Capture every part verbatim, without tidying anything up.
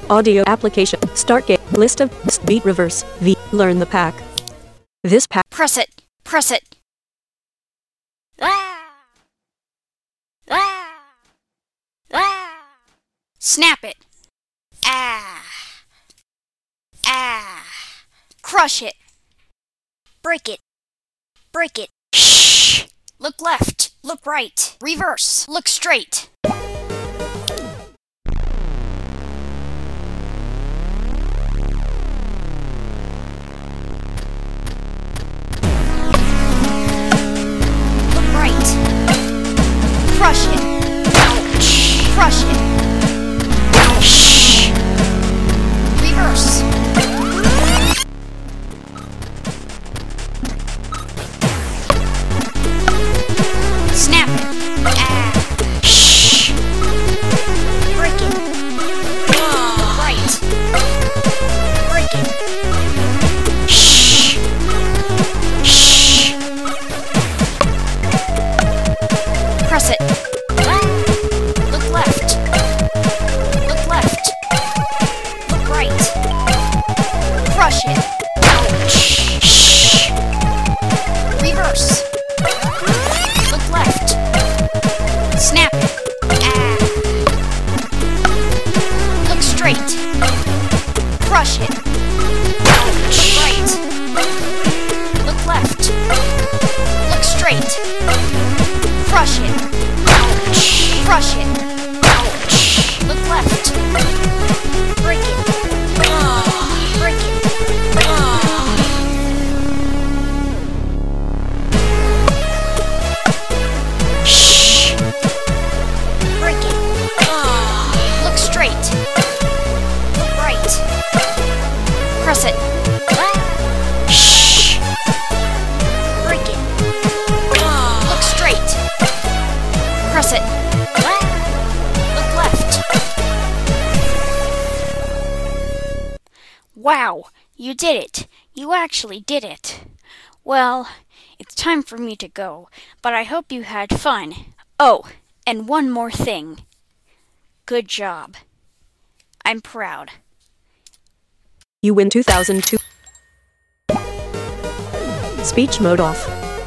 Audio application. Start game. List of beat reverse. V. Learn the pack. This pack. Press it. Press it. Ah! Ah! Ah! Snap it. Ah! Ah! Crush it. Break it. Break it. Shh! Look left. Look right. Reverse. Look straight. Look right. Crush it. Crush it. Shh! Reverse. Snap it. Ah. Shh. Break it. Right. Break it. Shh. Shh. Press it. Look left. Look left. Look right. Crush it. Shh. Reverse. Look left. Snap it. Ah. Look straight. Crush it. Look right. Look left. Look straight. Crush it. Crush it. Look left. Break it. Break it. Shh. Break it. Look straight. Look right. Press it. Shh. Break it. Look straight. Press it. Look left. Wow, you did it. You actually did it. Well, it's time for me to go, but I hope you had fun. Oh, and one more thing. Good job. I'm proud. You win two thousand two. Speech mode off.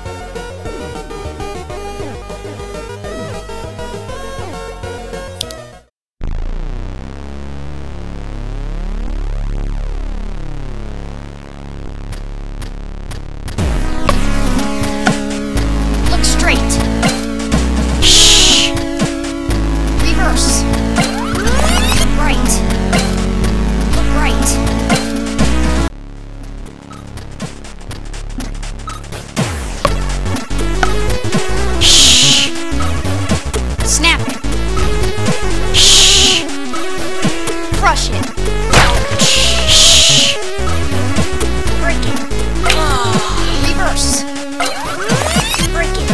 Look straight. Shh. Reverse. Look right. Look right. Shh. Snap it. Shh. Crush it. Shh. Break it. Reverse. Break it.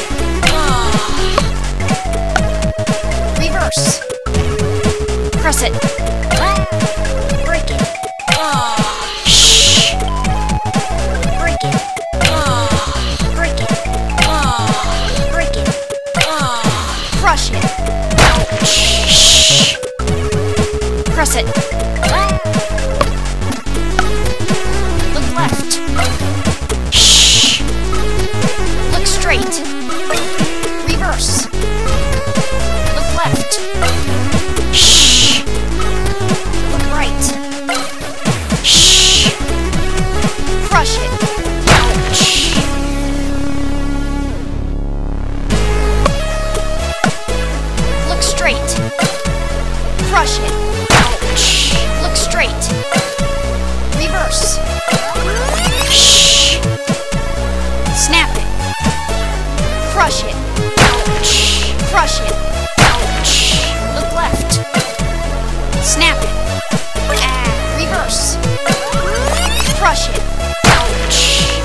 Reverse. Press it. Break it. Shh. Break it. Break it. Break it. Crush it. Shh. Press it. Look left. Shh. Look straight. Reverse. Look left. Shh. Look right. Shh. Crush it. Shh. Look straight. Crush it. Shh. Look straight. Reverse. Shh. Snap it. Crush it. Shh. Crush it. Shh. Look left. Snap it. Ah. Reverse. Crush it. Shh.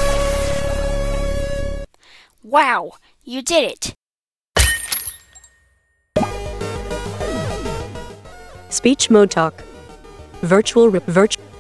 Wow, you did it. Speech mode talk. Virtual rip virtual.